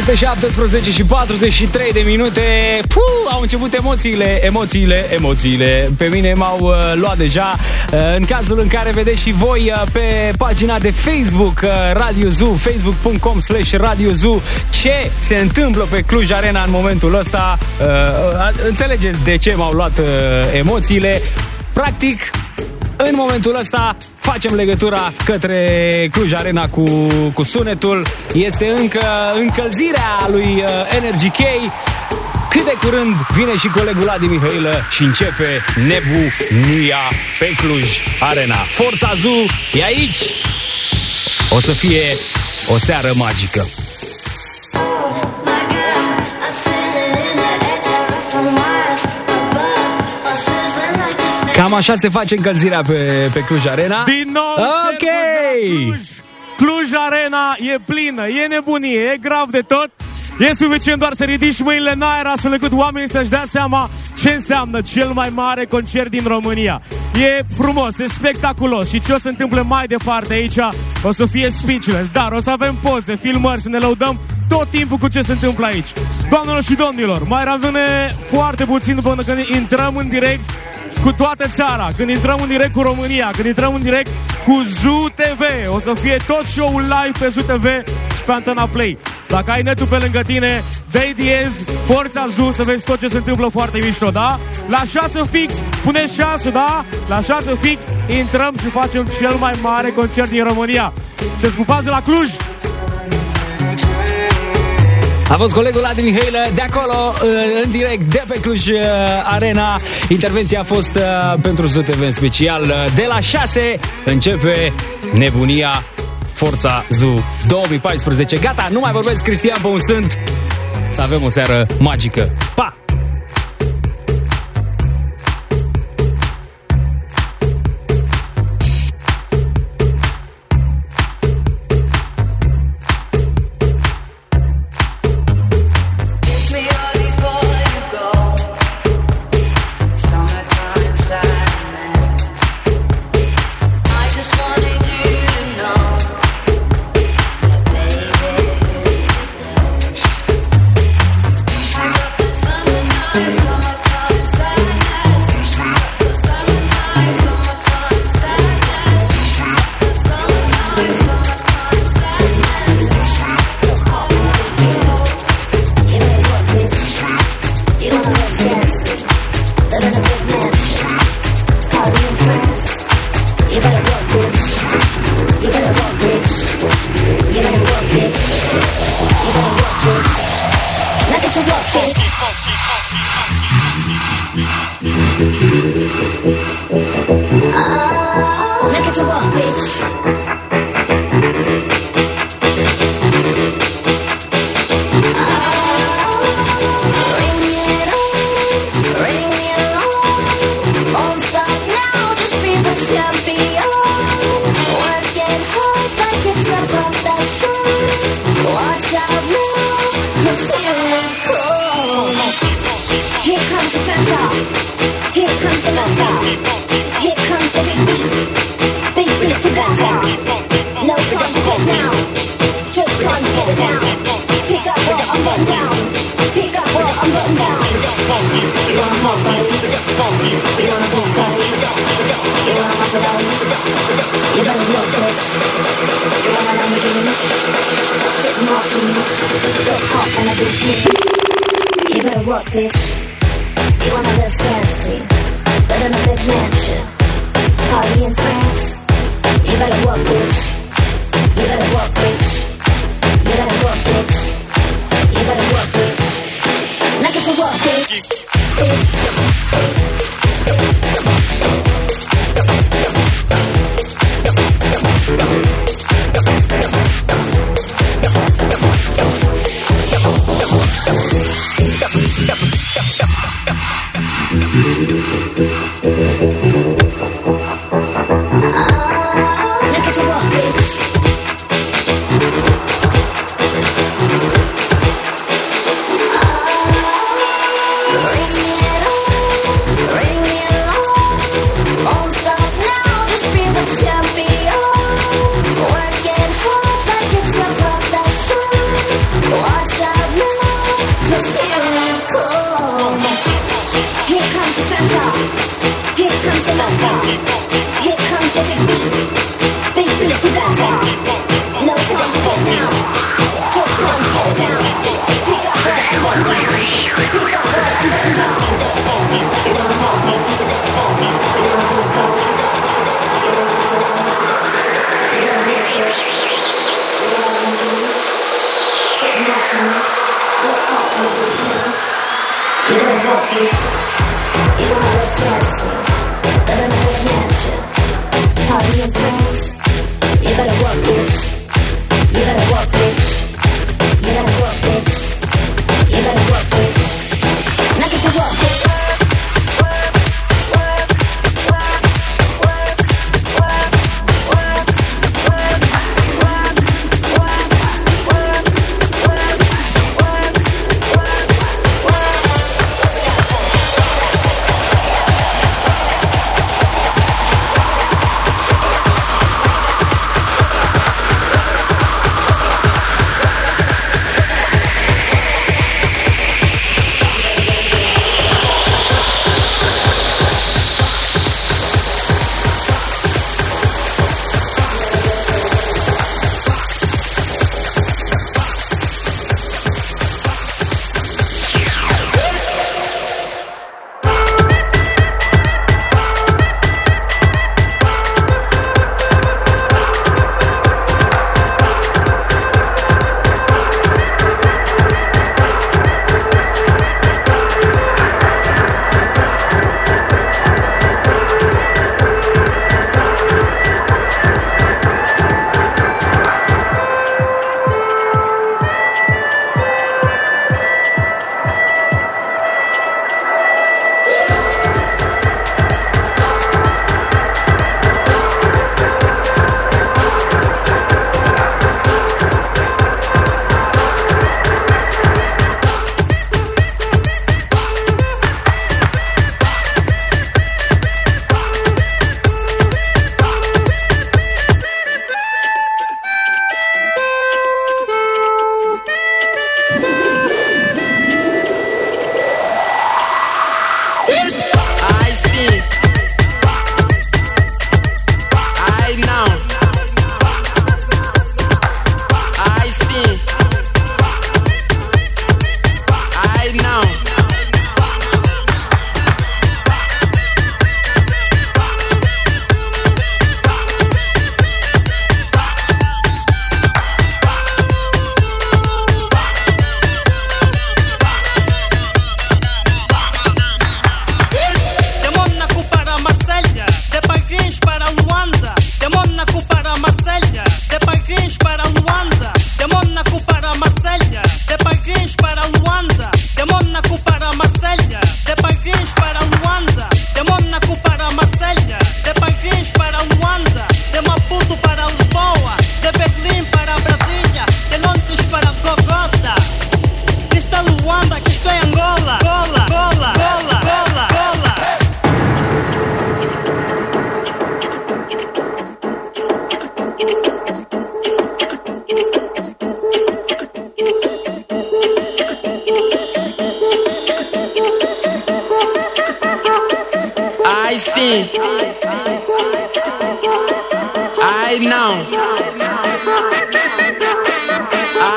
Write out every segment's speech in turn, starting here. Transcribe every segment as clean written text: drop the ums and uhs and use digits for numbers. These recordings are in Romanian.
Este 17 și 43 de minute. Au început emoțiile. Pe mine m-au luat deja. În cazul în care vedeți și voi pe pagina de Facebook Radio Zoo, facebook.com/Radio Zoo, ce se întâmplă pe Cluj Arena în momentul ăsta. Înțelegeți de ce m-au luat emoțiile. Practic, în momentul ăsta facem legătura către Cluj Arena cu sunetul. Este încă încălzirea lui Energy K. Cât de curând vine și colegul Adi Mihailă și începe nebunia pe Cluj Arena. Forța Zoo e aici. O să fie o seară magică. Cam așa se face încălzirea pe Cluj Arena. Din nou ok. Cluj Arena e plină, e nebunie, e grav de tot. E suficient doar să ridici mâinile în aer astfel încât oamenii să-și dea seama ce înseamnă cel mai mare concert din România. E frumos, e spectaculos și ce o să întâmple mai departe aici o să fie speechless, dar o să avem poze, filmări, să ne lăudăm tot timpul cu ce se întâmplă aici. Doamnelor și domnilor, mai rămâne foarte puțin până când intrăm în direct cu toată țara, când intrăm în direct cu România, când intrăm în direct cu Zoo TV. O să fie tot show-ul live pe Zoo TV și pe Antena Play. Dacă ai netul pe lângă tine, dă-i diez, Forța Zoo, să vezi tot ce se întâmplă foarte mișto, da? La 6 fix, puneți ceasul, da? La 6 fix, intrăm și facem cel mai mare concert din România. Se scupați de la Cluj! A fost colegul Adi Mihailă de acolo, în direct de pe Cluj Arena. Intervenția a fost pentru Zoo TV în special. De la 6 începe nebunia Forța Zoo 2014. Gata, nu mai vorbesc, Cristian Păun sunt. Să avem o seară magică. Pa!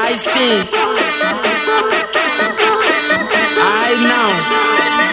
Ice-T. I know.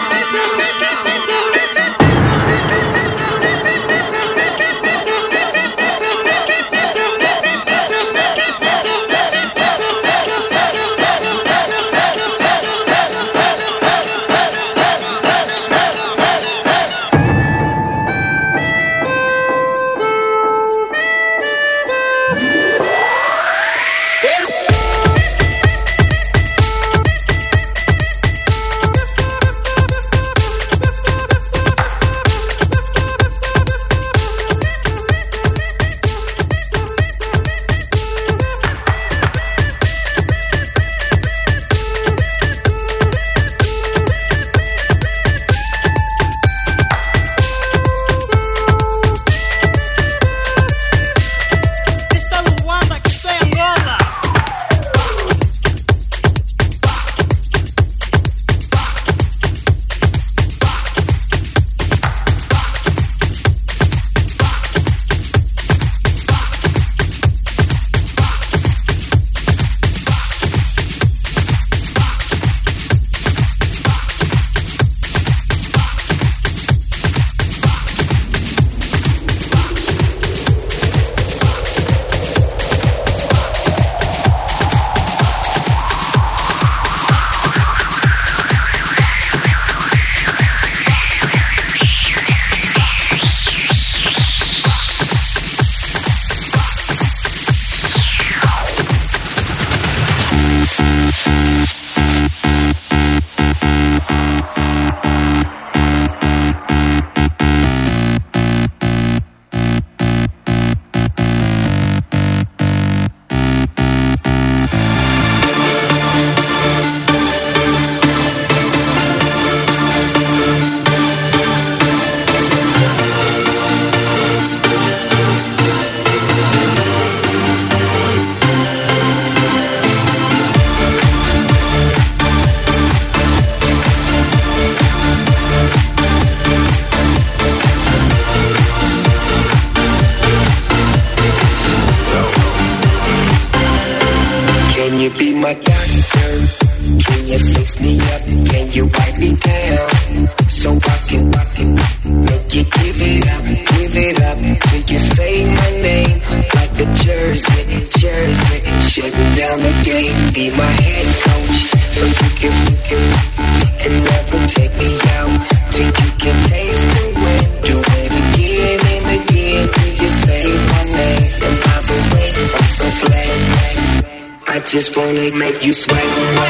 Just wanna make you sweat. I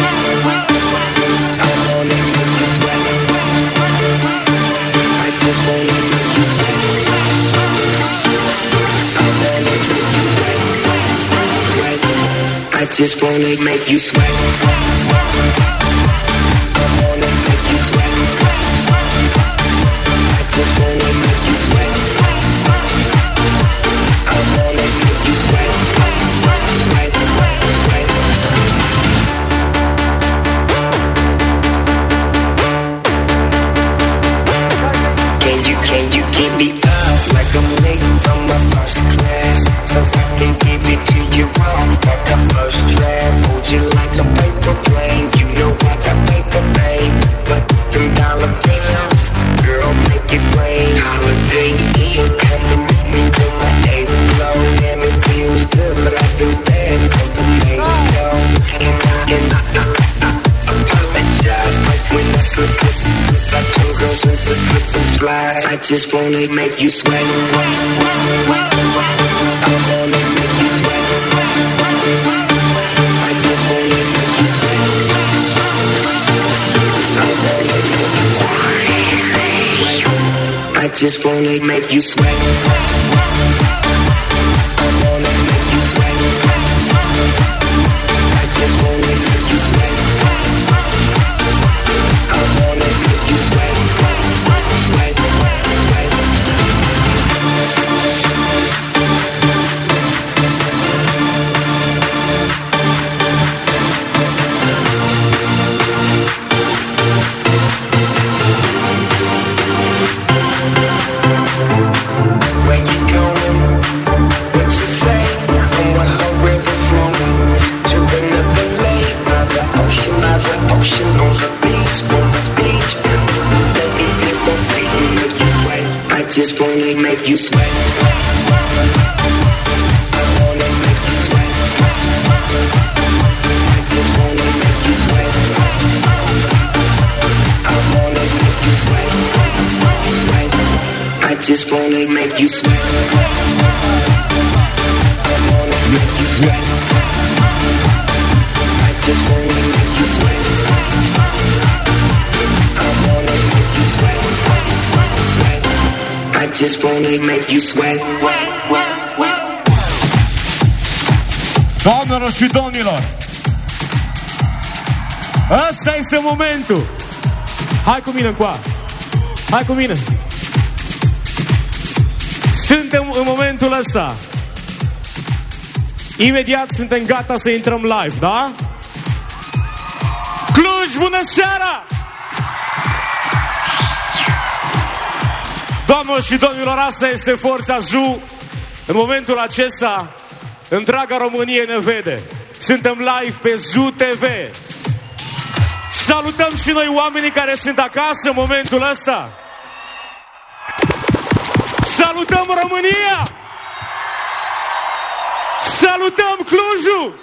wanna make you sweat. I just wanna make you sweat. I wanna make you sweat. Sweat. I just wanna make you sweat. I wanna make you sweat. I just wanna make you sweat. I wanna make you sweat. Sweat. Can you give me up like I'm late from my first class? So I can give it to you all like a first draft. Hold you like a paper plane. You know I got paper, babe. But them dollar bills, girl, make it rain. Holiday Inn, come and meet me on my 8th floor. Damn, it feels good, but I feel bad for the next door. And I apologize, but when I slip, I told girls to slip and slide. I just wanna make you sweat. I wanna make you sweat. I just wanna make you sweat. I wanna make you sweat. I just wanna make you sweat. I wanna make you sweat. I just wanna make you sweat. I wanna make you sweat. Sweat, sweat. Where you going? just wanna make you sweat. I wanna make you sweat. I just wanna make you sweat. I wanna make you sweat. Sweat. I just wanna make you sweat. Doamnelor și domnilor, ăsta este momentul. Hai cu mine încoa. Hai cu mine. Suntem în momentul ăsta. Imediat suntem gata să intrăm live, da? Cluj, bună seara! Doamnelor și domnilor, asta este Forța Zoo. În momentul acesta, întreaga Românie ne vede. Suntem live pe Zoo TV. Salutăm și noi oamenii care sunt acasă în momentul ăsta. Salutăm România! Salutăm Clujul!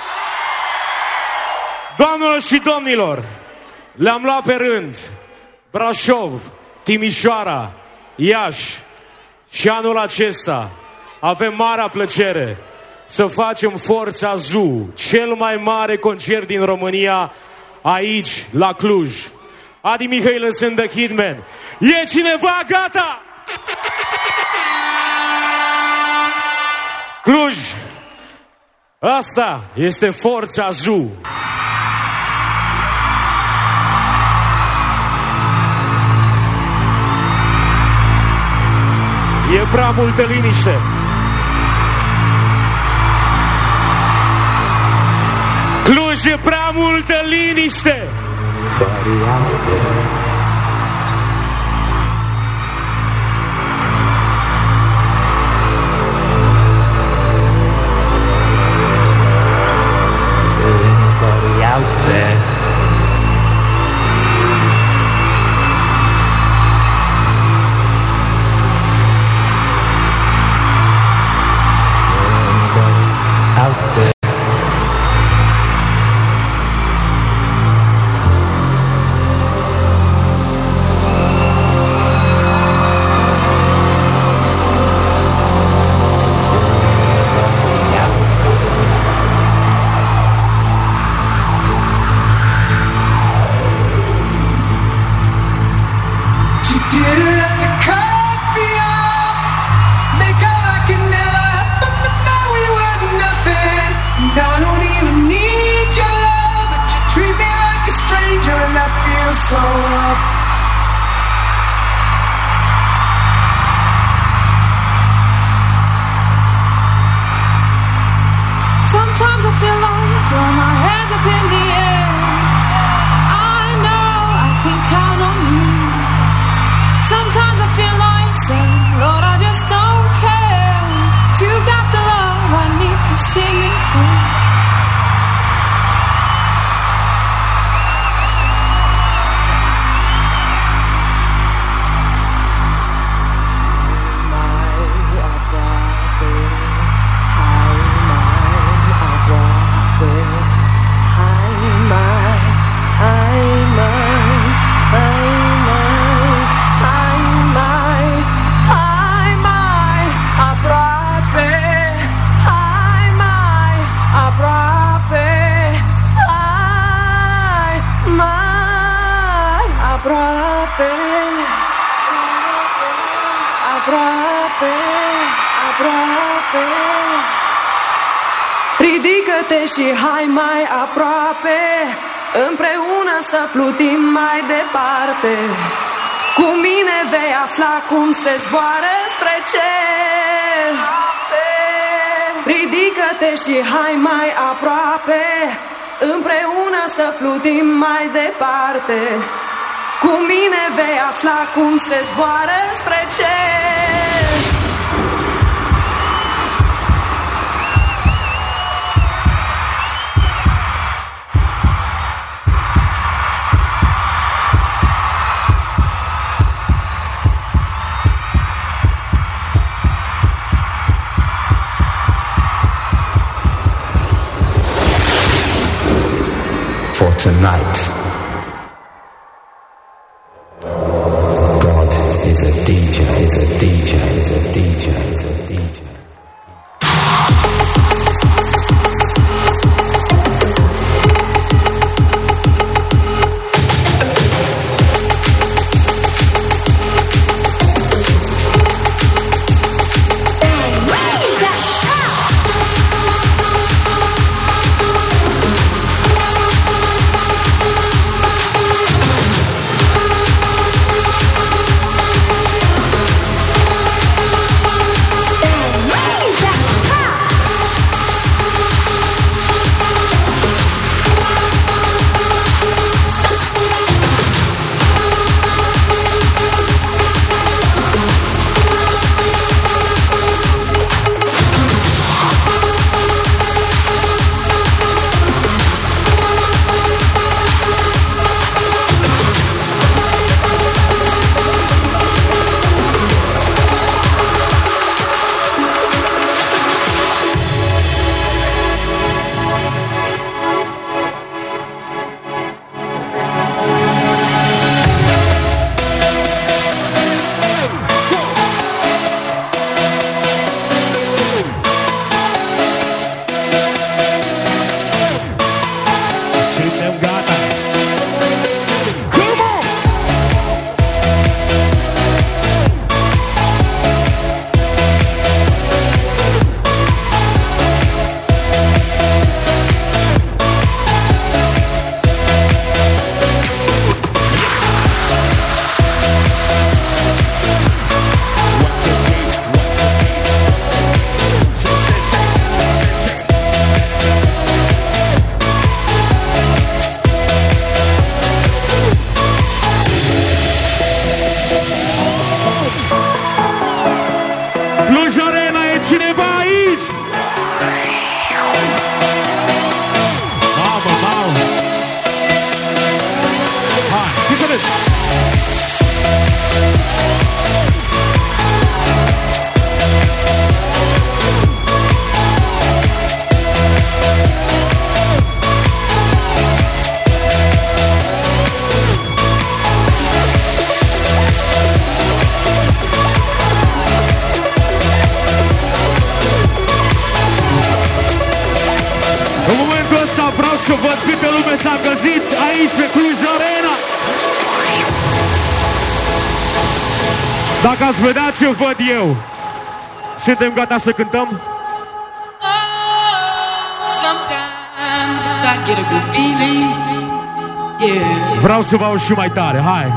Doamnelor și domnilor, le-am luat pe rând Brașov, Timișoara, Iași și anul acesta avem marea plăcere să facem Forța Zoo, cel mai mare concert din România, aici, la Cluj. Adi Mihailă sunt The Hitman. E cineva gata? Cluj, asta este Forța Zoo. E prea multă liniște. Cluj, e prea multă liniște. Sometimes I feel like throw my hands up in the air. I know I can count on you. Sometimes I feel like saying, Lord, I just don't care. You got the love I need to see me through. Ridică-te și hai mai aproape, împreună să plutim mai departe. Cu mine vei afla cum se zboară spre cer. Ridică-te și hai mai aproape, împreună să plutim mai departe. Cu mine vei afla cum se zboară spre cer. For tonight, God is a DJ, În momentul ăsta vreau să văd câte lume s-a încălzit aici pe Cluj Arena. Dacă ați vedea ce văd eu, suntem gata să cântăm? Vreau să vă aud și mai tare, hai!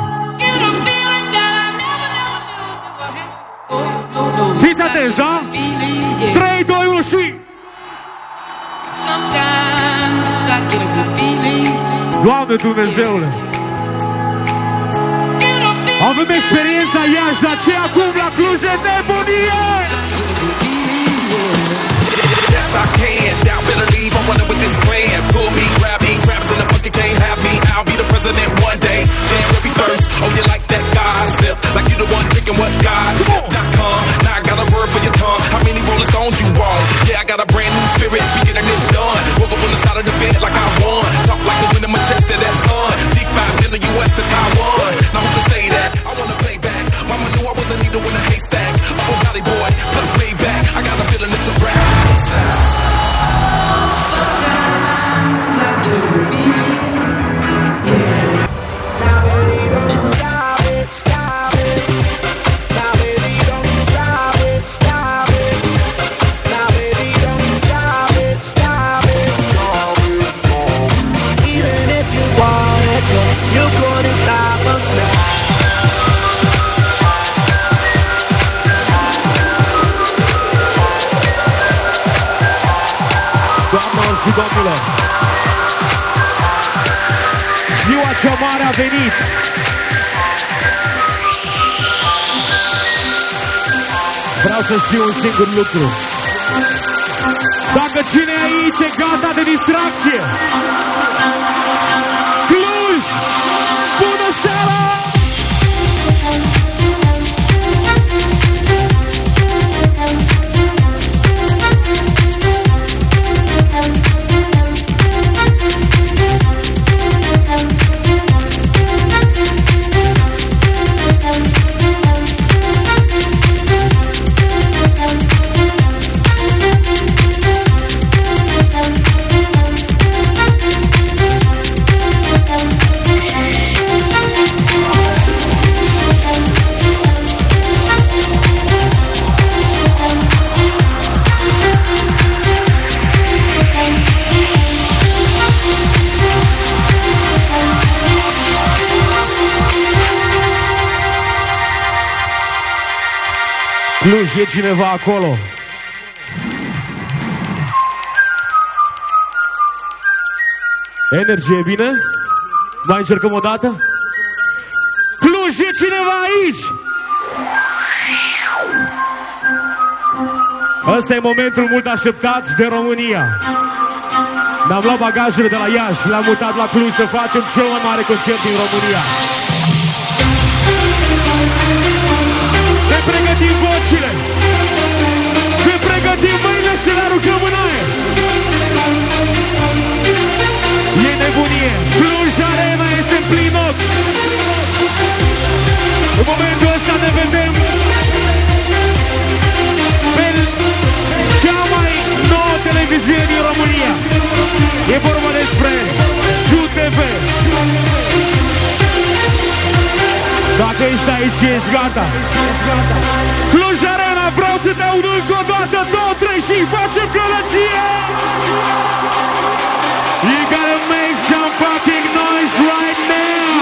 Fiți atenți, da? 3, 2, 1 și... Doamne Dumnezeule! Avem experiența Iași, dar ce acum la Cluj e nebunie! Yes, I can. Doubt, better leave. I'm running with this plan. Pull me, grab me, trappers in the bucket can't have me. I'll be the president one day. Jam will be first. Oh, you like that gossip? Like you the one picking what gossip.com. Now I got a word for your tongue. How many Rolling Stones you want? Yeah, I got a brand new spirit. Speaking and it's done. Woke up on the side of the bed like I won. Talk like the wind in my chest to that sun. G5 in the US to Taiwan. Now who can say that? I wanna play back. Mama knew I was a needle in a haystack. I'm a body boy, plus way back. I got a feeling it's a rap. Sometimes I get a feeling, yeah. Now baby, don't stop it, stop it. Now baby, don't stop it, stop it. Now baby, don't stop it, stop it. Even if you wanted to, you couldn't stop us now. Doamnelor și domnilor, ziua cea mare a venit. Vreau să știu un singur lucru. Dacă cine aici e gata de distracție, Cluj, bună seara! Cluj, e cineva acolo? Energie, bine? Mai încercăm o dată? Cluj, e cineva aici? Ăsta e momentul mult așteptat de România. Ne-am luat bagajele de la Iași, le-am mutat la Cluj să facem cel mai mare concert din România. Ne pregătim vocile, ne pregătim mâinile să le aruncăm în aer. E nebunie, Cluj Arena este în plin ochi. În momentul ăsta ne vedem pe cea mai nouă televiziune din România. E vorba despre Zoo TV. Dacă ești aici, ești gata. Cluj Arena, vreau să te aud încă o dată, 2, 3 și facem gălăgie! You gotta make some fucking noise right now!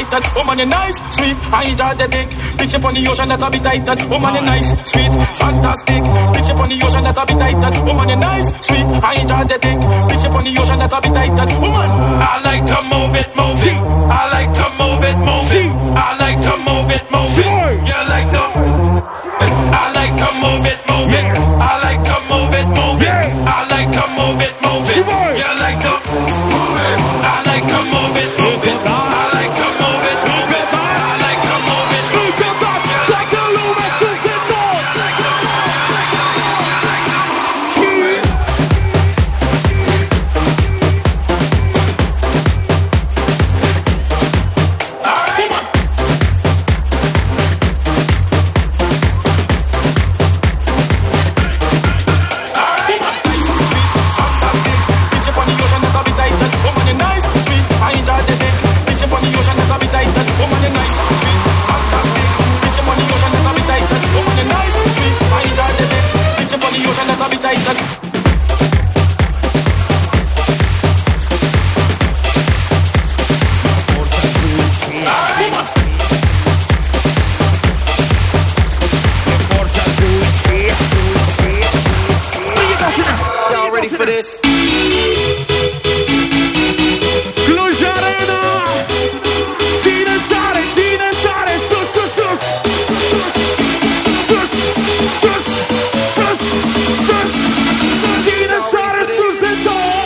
tight. Woman, you nice, sweet, I enjoy the dick. Bitch up on the ocean, that'll be tight. Woman, you nice, sweet, fantastic. Bitch up on the ocean, that'll be tight. Woman, you nice, sweet, I enjoy the dick. Bitch up on the ocean, that'll be tight. Woman, I like to move it, move it. I like to move it, move it. I like to move it, move it. You like to. I like to move it, move it. I like to move it, move it. I like to move it, move it. You like to move it. I like to move it, move it. I like to move it, move it. I like to move it, move it. You like to move it, move it. Y'all ready for this? Cluj Arena! Cine sare, sus, sus, sus! Sus, sus, sus, sus! Cine sare, sus de tot!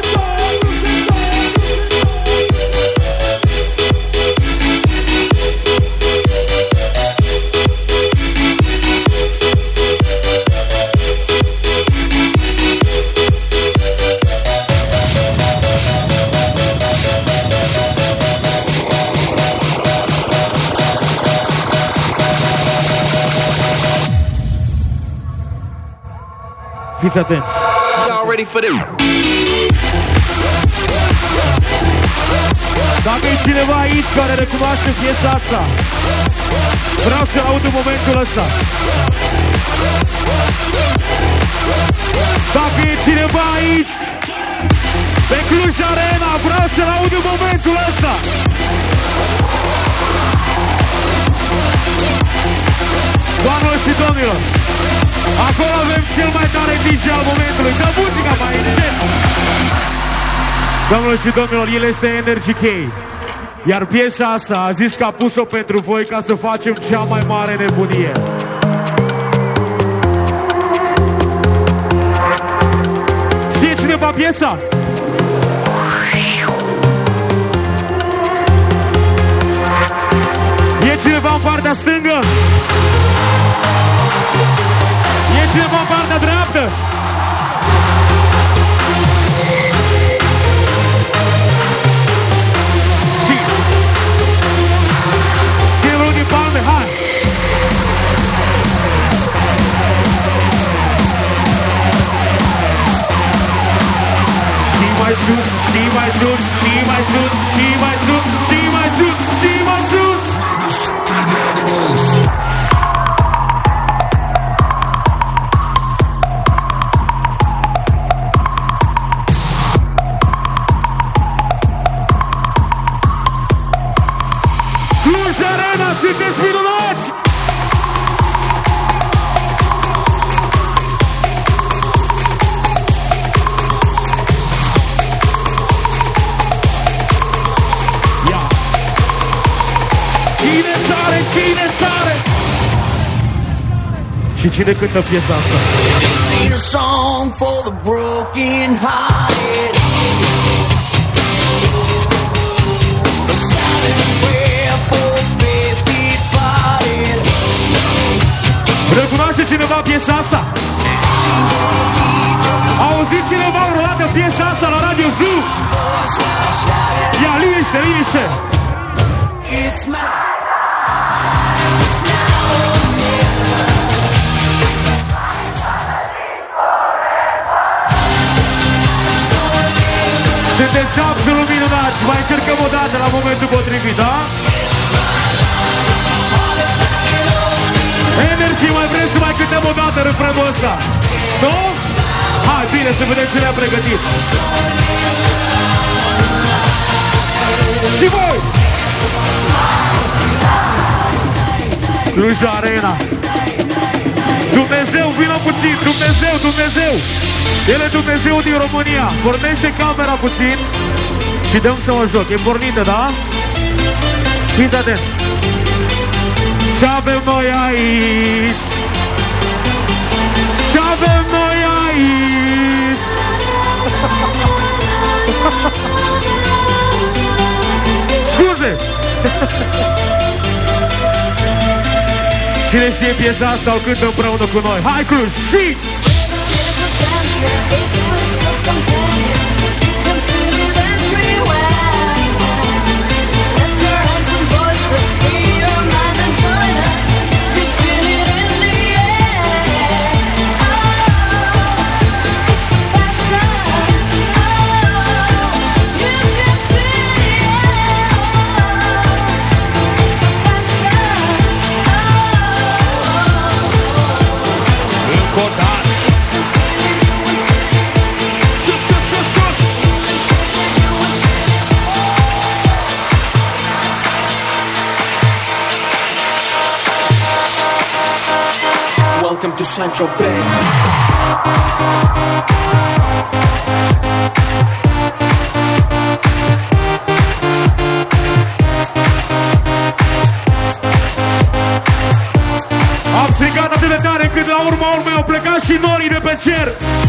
Fiți atenți! Y'all ready for this? Dacă e cineva aici care recunoaște piesa asta, vreau să aud în momentul ăsta. Dacă e cineva aici pe Cluj Arena, vreau să-l aud în momentul ăsta. Doamnelor și domnilor, acolo avem cel mai tare DJ al momentului. Dă muzica mai încet. Doamnelor și domnilor, el este Energy K. Iar piesa asta a zis că a pus-o pentru voi ca să facem cea mai mare nebunie. Știe cineva piesa? E cineva în partea stângă? E cineva în partea dreaptă? Ține-l din palme, hai! Și mai sus, și mai sus, și mai sus, și mai sus, și mai sus, și mai sus! Cluj Arena, sunteți minunați! Ia! Cine sare, cine sare? Și cine cântă piesa asta? Sing a song for the broken hearted. A silent prayer for faith departed. Recunoaște cineva piesa asta? A auzit cineva vreodată piesa asta la Radio Zoo? Ia, liniște, liniște! It's my Sunteți absolut minunați! Mai încercăm o dată la momentul potrivit, da? Energy, mai vrem să mai cântăm o dată refrenul ăsta? Nu? Hai, bine, să vedem ce ne-a pregătit! Și voi! Cluj Arena. Dumnezeu, vină puțin, Dumnezeu. El e Dumnezeu din România. Pornește camera puțin și dăm să mă joc. E pornită, da? Fiți atent. Ce avem noi aici? Ce avem noi aici? Scuze! Cine știe piesa asta o cântă împreună cu noi? Hai Cluj! Și! Welcome to Central Bay. Am strigat atât de tare cât la urma urmei au plecat și norii de pe cer.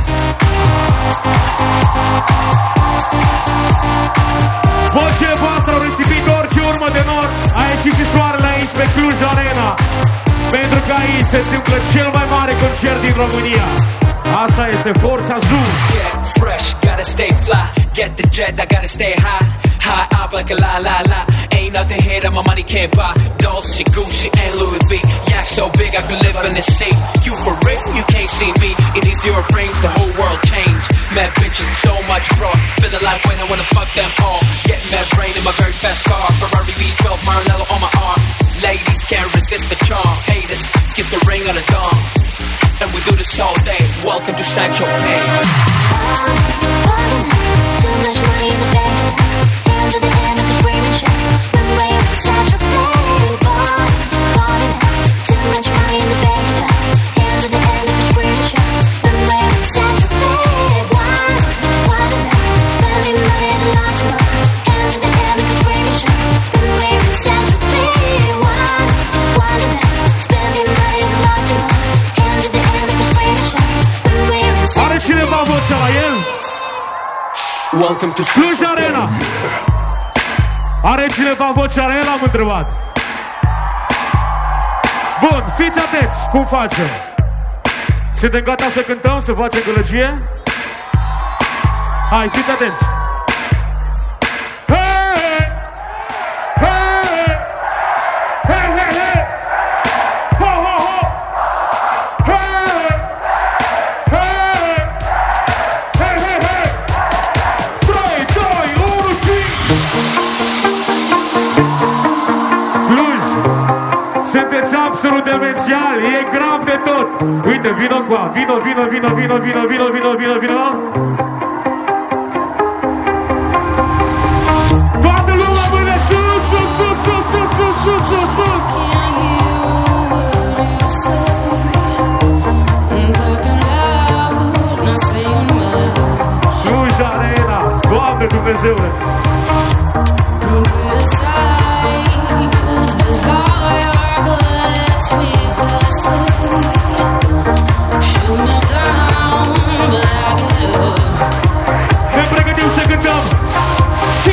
Vocile voastre au risipit orice urmă de nor. A ieșit și soarele aici pe Cluj Arena. Pentru că aici se întâmplă cel mai mare concert din România. Asta este Forța Zoo. Get fresh, gotta stay fly. Get the jet, I gotta stay high. High up like a la. Ain't nothing here that my money can't buy. Dolce, Gucci, and Louis V. Yak so big I could live in the sea. You for real? You can't see me. In these zero frames, the whole world changed. Mad bitches, so much broad. Feeling like when I wanna fuck them all. Getting mad brain in my very fast car. Ferrari V12, Maranello on my arm. Ladies can't resist the charm. Haters, kiss the ring on the dawn. And we do this all day. Welcome to Sancho Pay. Too much money in the bank. Hand to the hand of the screaming shit. When we're in Sancho Pay. Too much money in the bank. Hand to the hand of the screaming shit. When we're in Sancho Pay. Spending money in the laundry. Hand to the hand of the screaming shit. When we're in Sancho Pay. Spending money in the laundry. Hand to the hand of the screaming shit. When we're in Sancho Pay. Are cineva vocea la el? Welcome to Cluj Arena. Are cineva vocea la el? Am întrebat. Bun, fiți atenți. Cum facem? Suntem gata să cântăm, să facem gălăgie? Hai, fiți atenți. Hey! Hey! Hey, hey, hey! Ho, ho, ho! Hey! Hey! Hey, hey, hey! 3, 2, 1 și... Cluj! Sunteți absolut demențiali, e grav de tot! Uite, vino cu a, vino! Toată lumea mâine sus! Cluj Arena, Doamne Dumnezeule! Ne pregătim să cântăm și...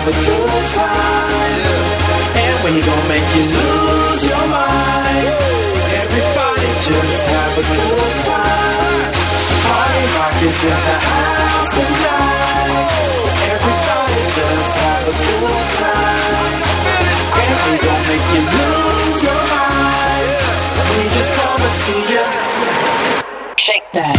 a good time. And we gon' make you lose your mind. Everybody just have a good time. Party rock is in the house tonight. Everybody just have a good time. And we gon' make you lose your mind. We just wanna see you shake that.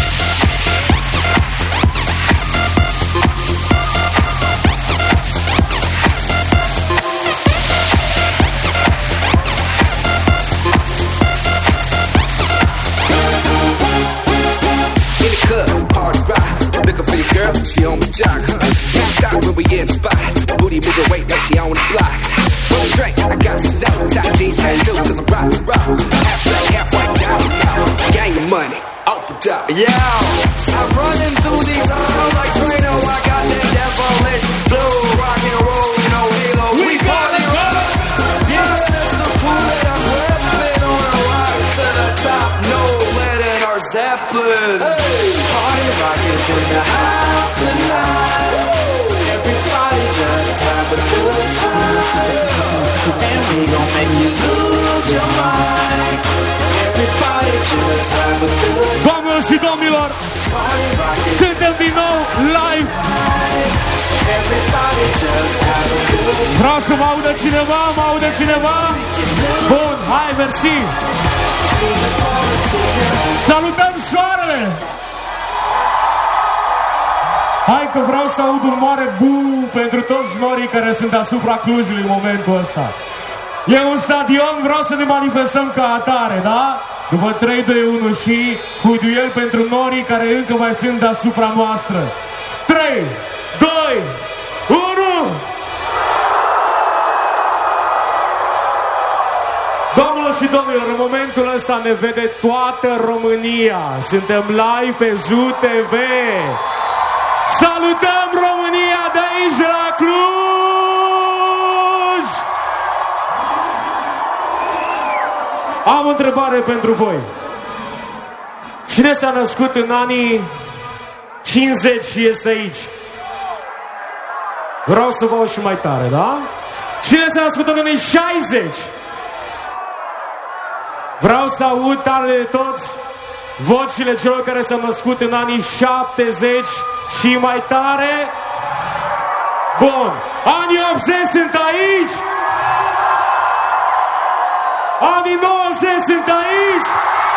Party rock, looking for your girl, she on my jock, huh? Can't stop when we in the spot. Booty moving weight like she on the block. For the drink, I got some low top jeans, pants too, cause I'm rock. Half black, half white, down. Gang of money, off the top. Yeah, I'm running through these halls like Drano. I got that devilish flow, rock and roll, no halo. We party rock. Yeah, that's the fool that I'm repping on a rise to the top. No lead in our Zeppelin. Hey, party rock is in the house tonight. Everybody just have a good time. And we gon' make you lose your mind. Everybody just have a good time. Doamnelor și domnilor, suntem din nou live. Vreau să mă audă cineva, Bun, hai, mersi. Salutăm soarele. Hai că vreau să aud un mare bu pentru toți norii care sunt asupra Clujului în momentul ăsta. E un stadion, vreau să ne manifestăm ca atare, da? După 3, 2, 1 și cu duel pentru norii care încă mai sunt deasupra noastră. 3, 2, 1! Doamnelor și domnilor, în momentul ăsta ne vede toată România. Suntem live pe ZU TV. Salutăm România de aici, de la Cluj! Am o întrebare pentru voi. Cine s-a născut în anii 50 și este aici? Vreau să vă aud și mai tare, da? Cine s-a născut în anii 60? Vreau să aud tare de toți vocile celor care s-au născut în anii 70 și mai tare. Bun. Anii 80 sunt aici. Anii 90 sunt aici.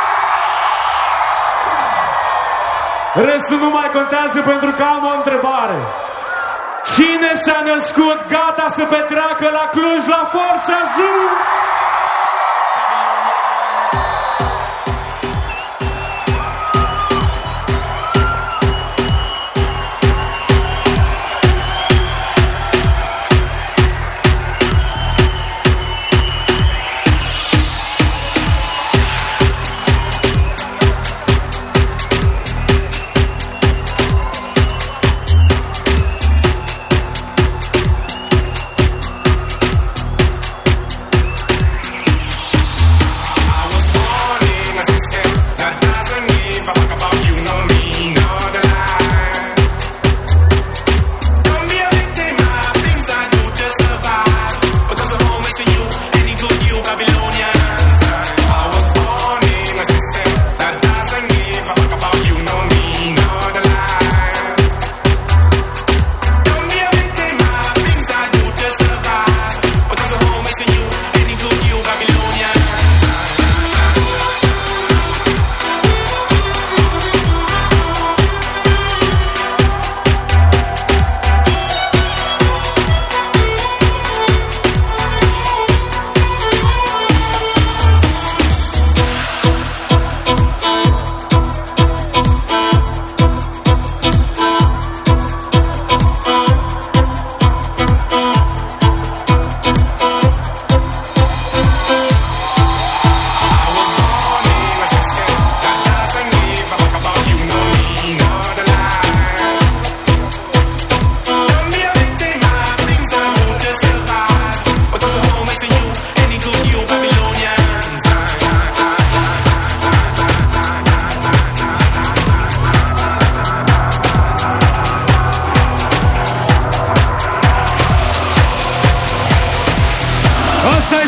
Restul nu mai contează pentru că am o întrebare. Cine s-a născut gata să petreacă la Cluj la Forța ZU?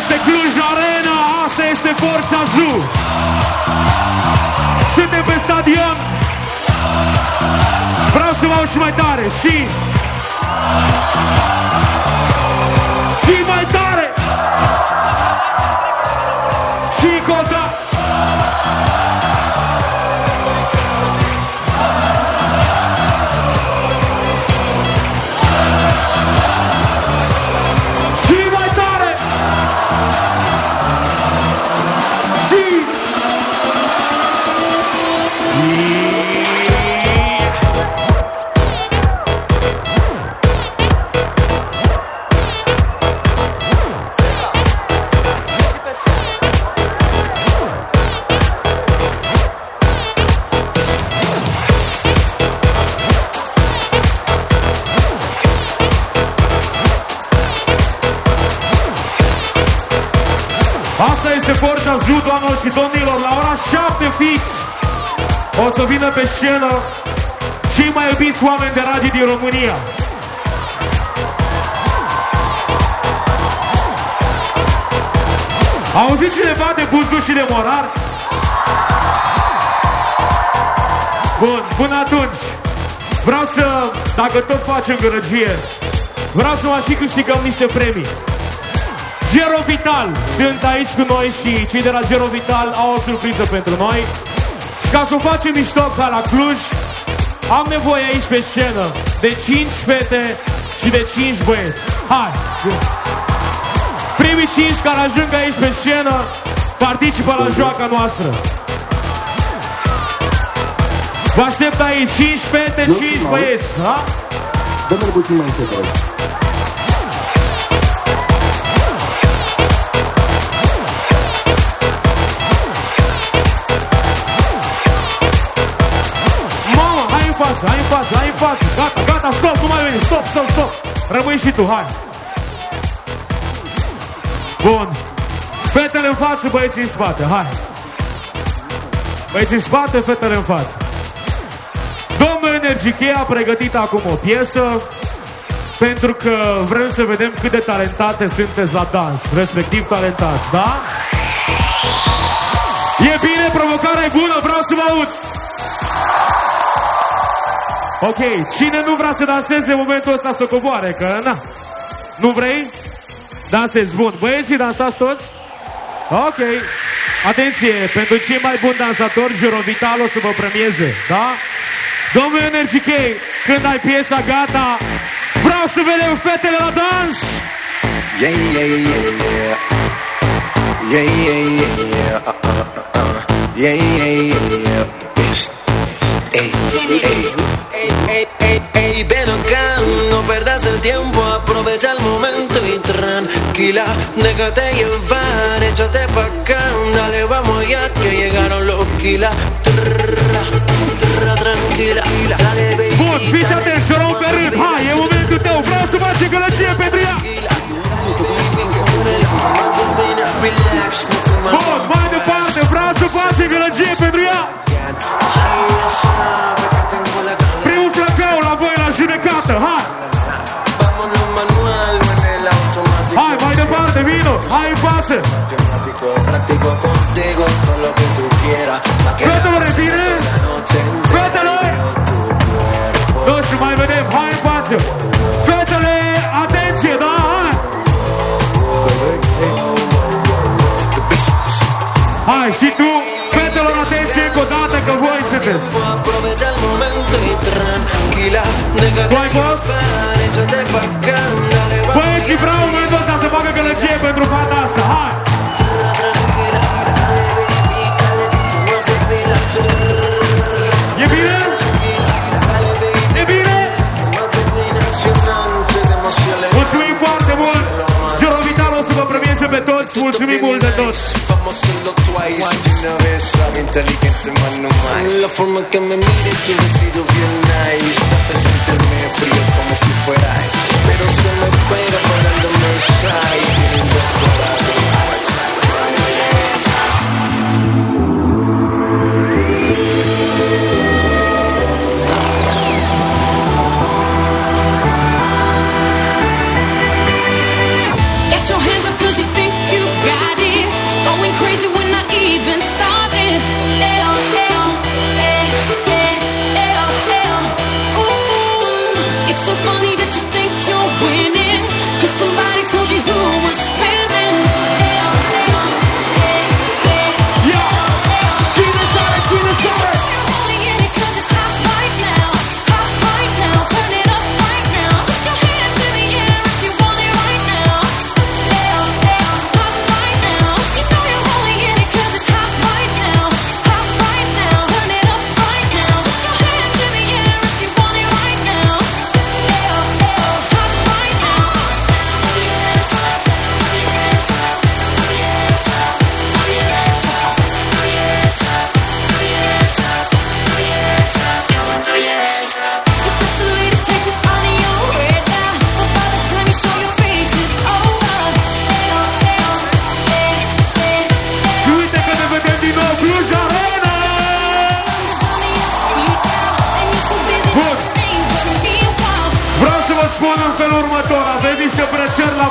este Cluj Arena, asta este Forța Zu. Suntem pe stadion. Vreau să vă aud și mai tare. Și mai tare. Și conta. Asta este Forța Zu, doamnelor și domnilor. La ora 7 fix o să vină pe scenă cei mai iubiți oameni de radio din România. Auzit cineva de Buzdu și de Morar? Bun, până atunci vreau să, dacă tot facem gărăgie, vreau să mă și câștigăm niște premii. Gero Vital sunt aici cu noi și cei de la Gero Vital au o surpriză pentru noi. Și ca să o facem mișto ca la Cluj, am nevoie aici pe scenă de 5 fete și de 5 băieți. Hai! Primii 5 care ajung aici pe scenă participă la joaca noastră. Vă aștept aici 5 fete, 5 băieți. Da? Dă-mi puțin mai încet. Hai în față, gata, stop, nu mai veni, stop. Rămâi și tu, hai. Bun. Fetele în față, băieții în spate, hai. Băieții în spate, fetele în față. Domnul Energiche a pregătit acum o piesă pentru că vrem să vedem cât de talentate sunteți la dans, respectiv talentați, da? E bine, provocarea e bună, vreau să vă aud. Ok, cine nu vrea să danseze în momentul ăsta să coboare, că na. Nu vrei? Dansezi, bun. Băieții, dansați toți? Ok. Atenție, pentru cei mai buni dansatori, Gero Vital o să vă premieze, da? Domnul Energiche, când ai piesa gata, vreau să vedem fetele la dans! Yeah, yeah, yeah, yeah. Yeah, yeah, yeah, yeah. Yeah, yeah, yeah. Ey, ven acá, no perdas el tiempo, aprovecha el momento y tranquila, déjate llevar, échate pa' acá, dale, vamos ya que llegaron los Kila. Tranquila, dale, baby. Bun, fiți atenți, să luăm pe rând, hai, e momentul tău, vreau să faci gălăgie pentru ea. Bun, mai departe, vreau să faci gălăgie pentru ea. Primul flacou la voi la judecată, hai! Hai, mai departe, vino, hai în față! Fetele, bine? Fetele! Nu știu, mai vedem, hai în față! Fetele, atenție, da, hai! Hai, și tu, fetelor, atenție încă o dată, că voi sunteți! Tu ai fost? Băieții, vreau în momentul ăsta să facă gălăgie pentru fata asta, hai! E bine? E bine? Mulțumim foarte mult! Gero Vital o să vă premieze pe toți, mulțumim mult de tot! La forma que me mires siempre he sido bien nice. Hace sentirme frío como si fuera ice. Pero se me pega parándome high. Tienen doctorado. Get your hands up 'cause you think you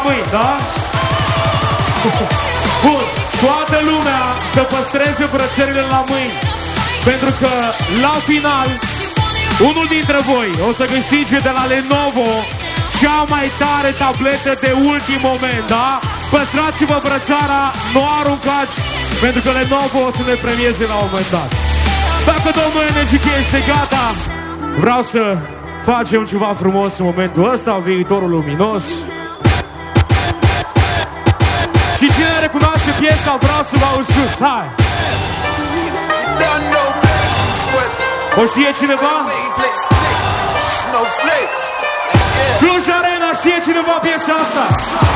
mâini, da? Bun, toată lumea să păstreze brățările la mâini, pentru că la final unul dintre voi o să câștige de la Lenovo cea mai tare tabletă de ultim moment, da? Păstrați-vă brățara, nu aruncați, pentru că Lenovo o să ne premieze la un moment dat. Dacă domnul Energy este gata, vreau să facem ceva frumos în momentul ăsta, viitorul luminos. Și cine recunoaște piesa, vreau să vă aud sus, hai! O știe cineva? Cluj Arena, știe cineva piesa asta?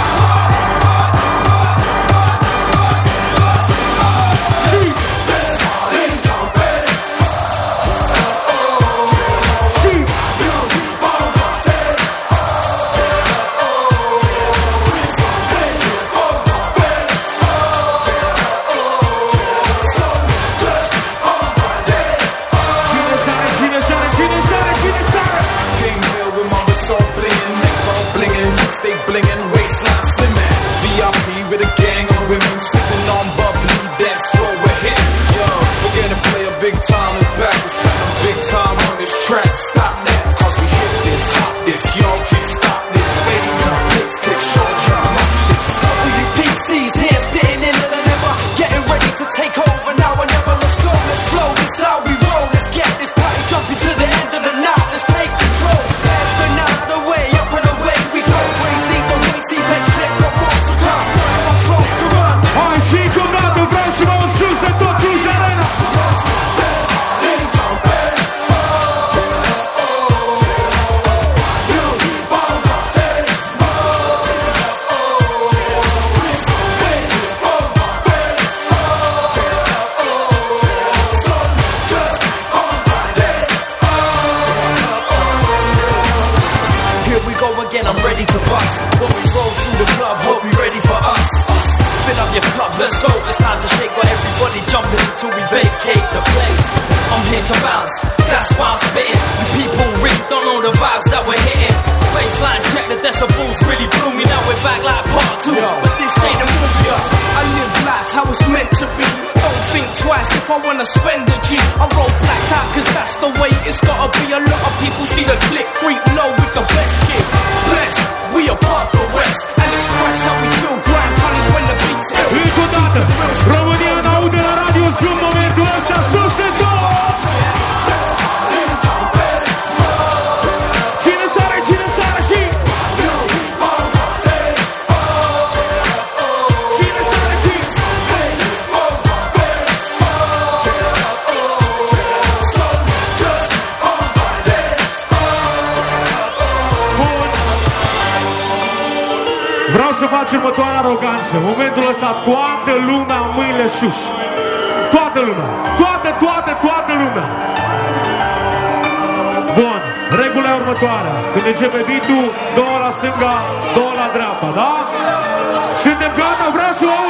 Următoarea aroganță. În momentul ăsta toată lumea mâinile sus. Toată lumea. Toată lumea. Bun. Regula următoarea. Când începe beat-ul, 2 la stânga, 2 la dreapta, da? Suntem gata? Vreau să aud.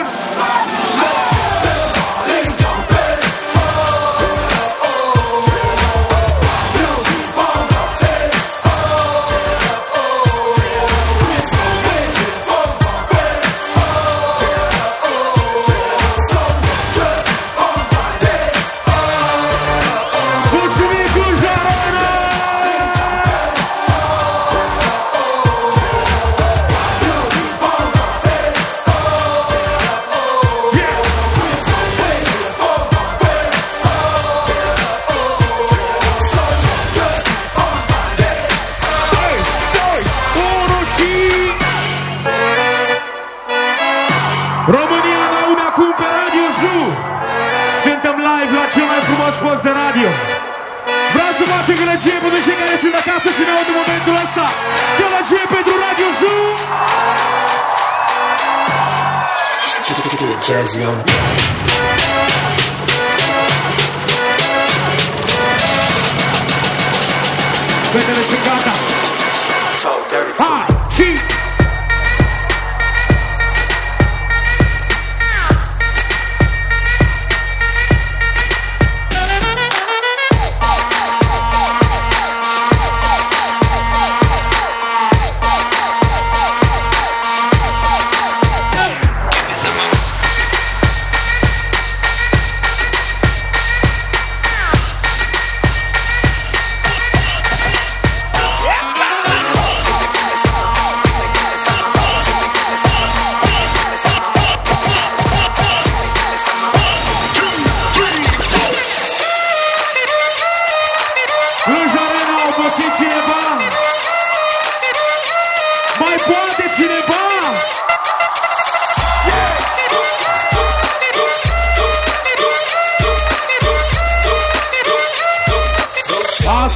Post de radio. Vreau să facem gălăgie pentru cei care sunt acasă și ne aud în momentul ăsta. Gălăgie pentru Radio Zoo. Fetele sunt gata. Hai, și...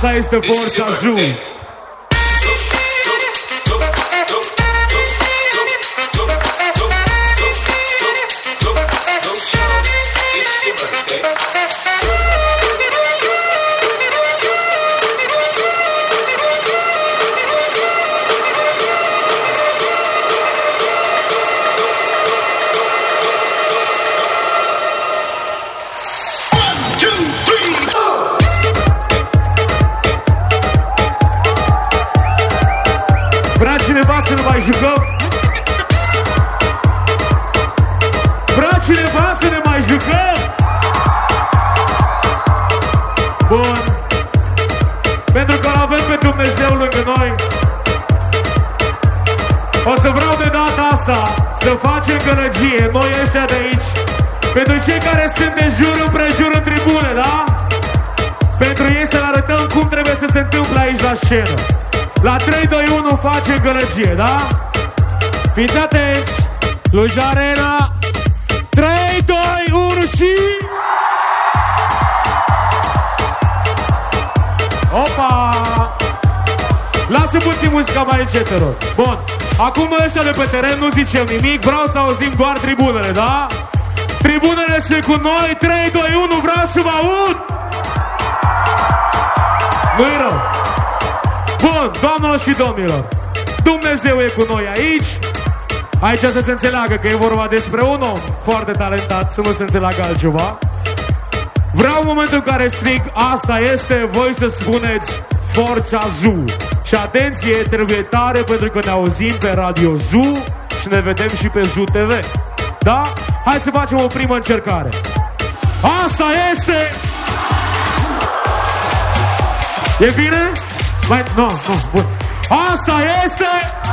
Asta este Forța Zoo. Vrea cineva să ne mai jucăm? Vrea cineva să ne mai jucăm? Bun. Pentru că l-avem pe Dumnezeu lângă noi, o să vreau de data asta să facem gălăgie, noi ăștia de aici, pentru cei care sunt de jur împrejur în tribune, da? Pentru ei să le arătăm cum trebuie să se întâmple aici la scenă. La 3, 2, 1 facem gălăgie, da? Fiți atenți! Cluj Arena! 3, 2, 1 și... Opa! Lasă puțin muzica mai încet, te rog. Bun. Acum ăștia de pe teren nu zicem nimic, vreau să auzim doar tribunele, da? Tribunele sunt cu noi, 3, 2, 1, vreau să vă aud! Nu-i rău. Bun, doamnelor și domnilor, Dumnezeu e cu noi aici. Aici să se înțeleagă că e vorba despre un om foarte talentat, să nu se înțeleagă altceva. Vreau în momentul în care strig asta este, voi să spuneți Forța Zoo. Și atenție, trebuie tare pentru că ne auzim pe Radio Zoo și ne vedem și pe Zoo TV. Da? Hai să facem o primă încercare. Asta este... E bine? Mai... Nu, bun. Asta este...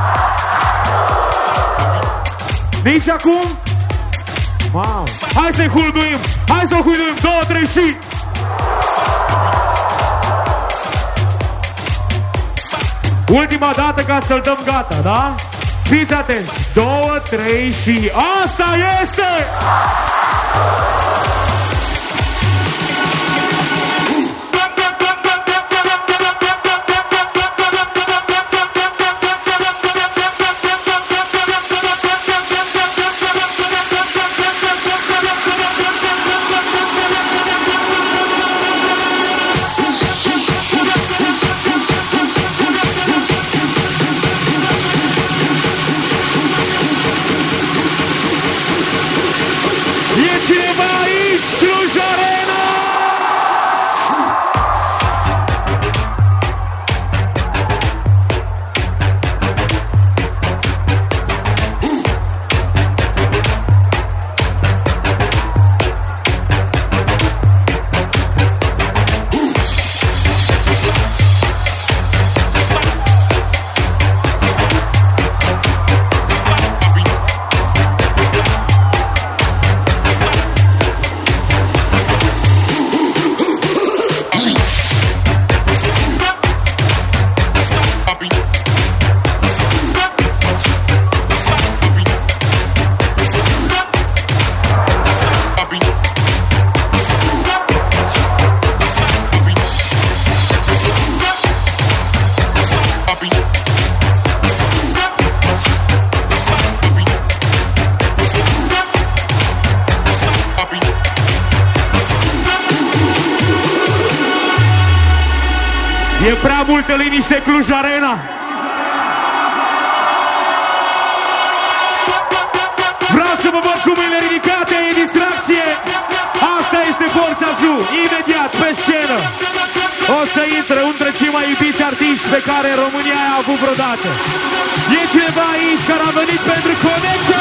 Nici acum? Wow. Hai să-i hulduim! Hai să-i hulduim! 2, 3 și... Ultima dată ca să-l dăm gata, da? Fiți atenți! 2, 3 și... Asta este... E prea multă liniște, Cluj Arena. Vreau să vă văd cu mâinile ridicate, e distracție. Asta este Forța Zoo. Imediat pe scenă o să intre unul dintre cei mai iubiți artiști pe care România a avut vreodată. E cineva aici care a venit pentru conexia.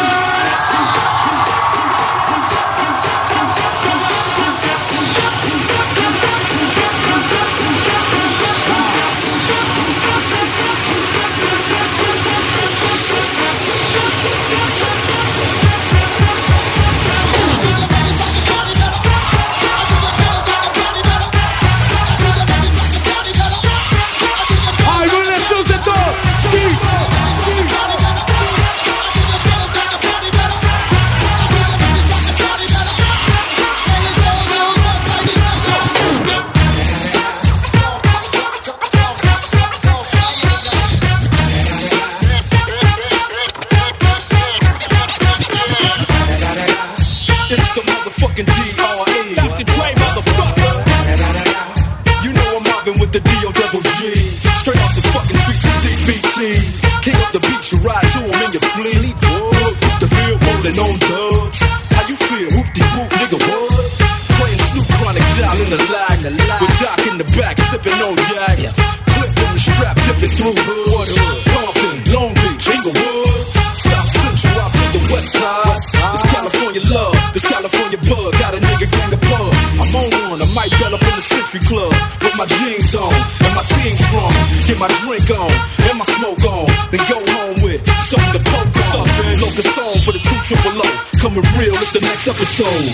motherfucking D.R.E. Dr. Dre, motherfucker. You know I'm mobbing with the D.O.G. Straight off the fucking streets of CBT. King up the beach, you ride to him in your fleet. Whoop the field, rolling on dubs. How you feel? Whoop-de-whoop, nigga, what? Playing Snoop Chronic down in the lag. With Doc in the back, sipping on yak. Clip in the strap, dipping through hoods. Compton, Long Beach, Inglewood. South Central, out to the west side. This California love, this California bug. Got a nigga gang of pub. I'm on one, I might bell up in the Century Club. With my jeans on, and my team strong. Get my drink on, and my smoke on. Then go home with something to poke on. Locust song for the 2 O. Coming real, it's the next episode.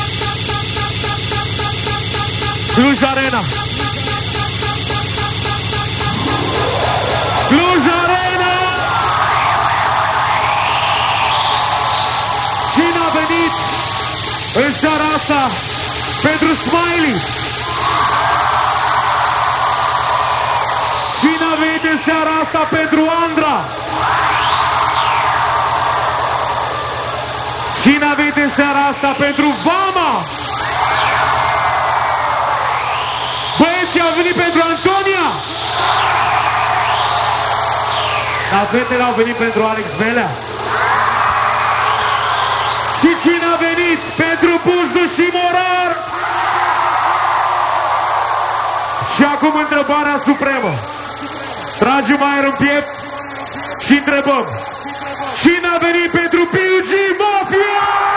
Cluj Arena. Cluj Arena. Cine a venit în seara asta pentru Smiley? Cine a venit în seara asta pentru Andra? Cine a venit în seara asta pentru Vama? Băieții au venit pentru Antonia? Dar fetele au venit pentru Alex Belea? Și cine a venit pentru Buzdu și Morar? Și acum întrebarea supremă. Tragem aer în piept și întrebăm. Cine a venit pentru PUG Mafia?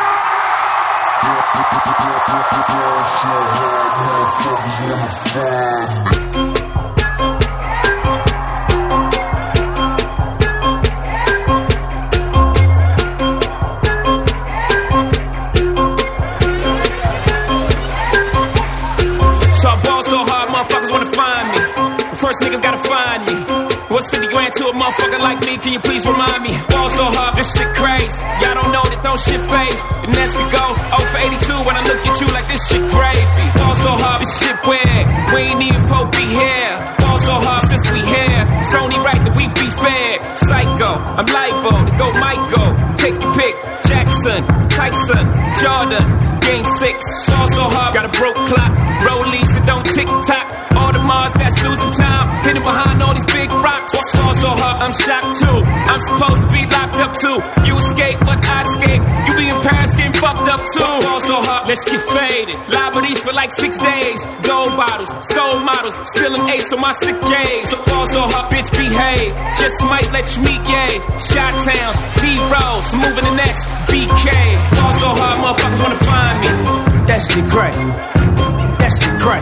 So I ball so hard, motherfuckers wanna find me. First niggas gotta find me. What's 50 grand to a motherfucker like me? Can you please remind me? Ball so hard, this shit crazy. Y'all don't know that don't shit phase. The next could go 0 for 82 when I look at you like this shit gravy. Ball so hard, this shit weird. We ain't even Pope be here. Ball so hard since we here. It's only right that we be fair. Psycho, I'm liable to go Michael. Take your pick. Jackson, Tyson, Jordan. Game 6. Ball so hard, got a broke clock. Rollies that don't tick tock. All the Mars that's losing time. Hidden behind all these big rocks. Ball so hard, I'm shocked too. I'm supposed to be locked up too. You escape, but I escape. You be in Paris getting fucked up too. Ball so hard, let's get faded. Liberties for like 6 days. Gold bottles, soul models. Spilling ace on my sick days. So ball so hard, bitch behave. Just might let you meet gay. Shot towns, B-rolls, moving the next BK. Ball so hard, motherfuckers wanna find me. That shit crack. That shit crack.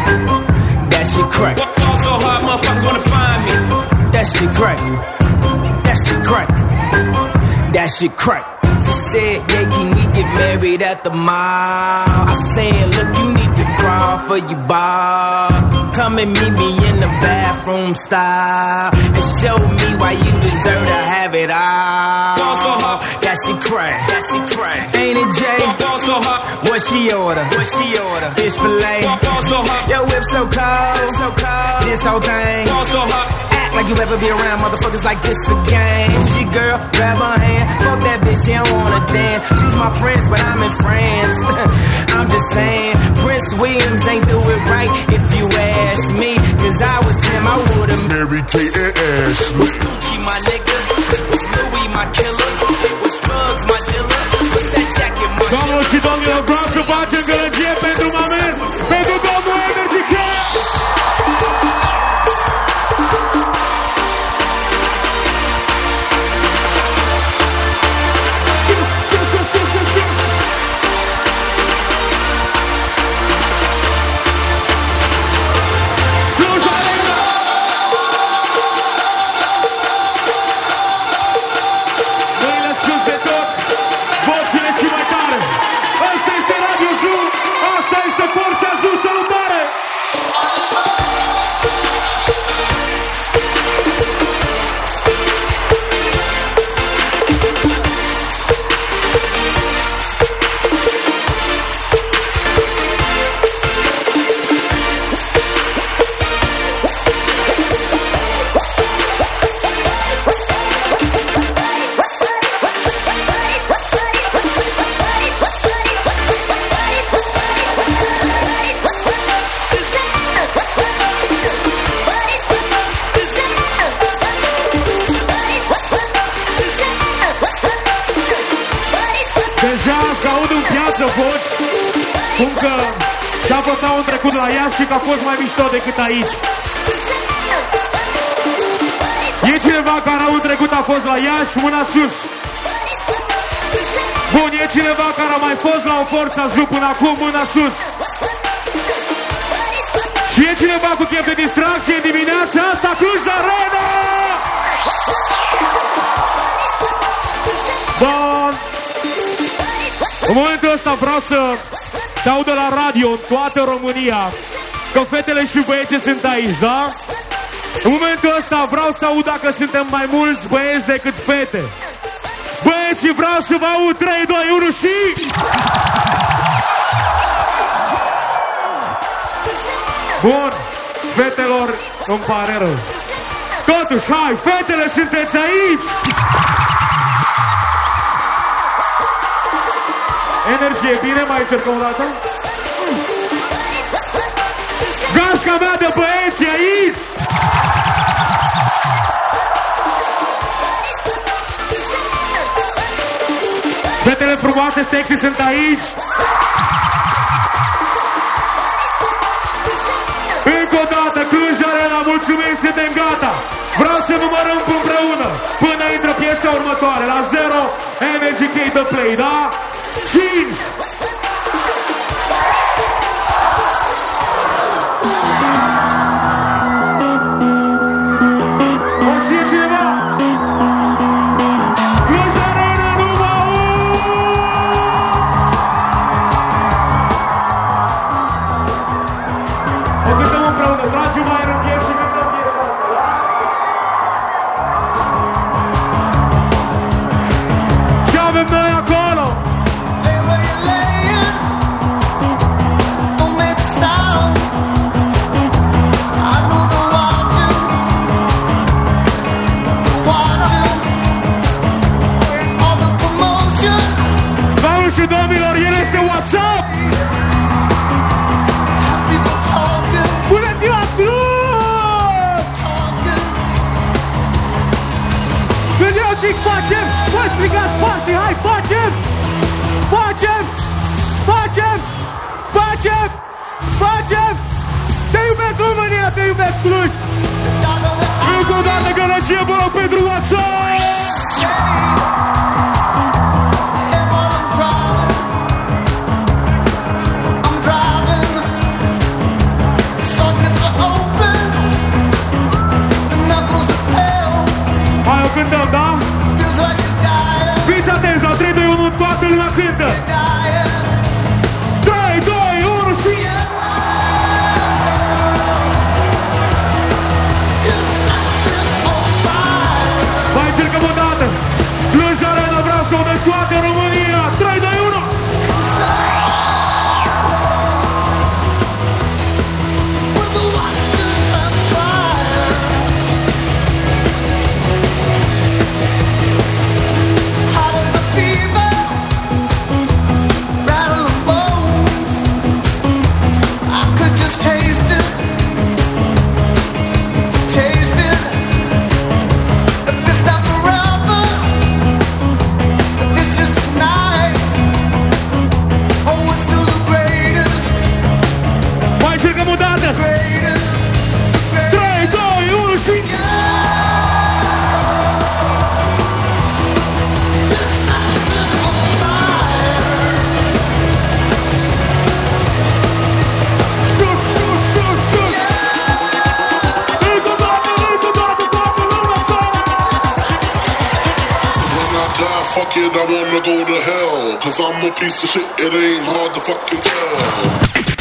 That shit crack. Ball so hard, motherfuckers wanna find me. That shit crack. That shit crack. That shit crack. She said, yeah, can we get married at the mall? I said, look, you need to crawl for your bar. Come and meet me in the bathroom style and show me why you deserve to have it all. Ball so hard, that shit crack. That shit crack. Ain't it, Jay? Ball so hard. What she order? What she order? Fish fillet. Ball so hard. Yo, whip so cold. So cold. This whole thing. Ball so hard. Like you ever be around motherfuckers like this again. Who's your girl? Grab her hand. Fuck that bitch, she don't wanna dance. She's my friends, but I'm in France. I'm just saying, Prince Williams ain't do it right if you ask me. Cause I was him, I would've married Kate and Ashley. Was Gucci my nigga? Was Louis my killer? Was drugs my dealer? Was that jacket my Doamnelor și domnilor, vreau să facem gălăgie pentru moment, pentru domnul Energy Cat! Mâinile sus de tot, vocile și mai tare. Ăsta este Radio Zoo. las că aud în piață voci cum că s-a votat în trecut la Iași și că a fost mai mișto decât aici. E cineva care anul trecut a fost la Iași? Mâna sus. Bun, e cineva care a mai fost la o Forța Zoo până acum? Mâna sus. Și e cineva cu chef de distracție dimineața asta? Cluj Arena! Bun. În momentul ăsta vreau să se audă la radio în toată România că fetele și băieții sunt aici, da? În momentul ăsta vreau să aud dacă suntem mai mulți băieți decât fete. Băieții, vreau să vă aud. 3, 2, 1 și... Bun, fetelor, îmi pare rău. Totuși, hai, fetele, sunteți aici? Energie, bine, mai încercăm o dată? Gașca mea de băieți aici! Fetele frumoase, sexy sunt aici. Încă o dată, Cluj Arena, mulțumim, suntem gata. Vreau să numărăm împreună până intră piesa următoare. La 0, Energy K The Play, da? 5. Fuck it, I wanna go to hell. Cause I'm a piece of shit, it ain't hard to fucking tell.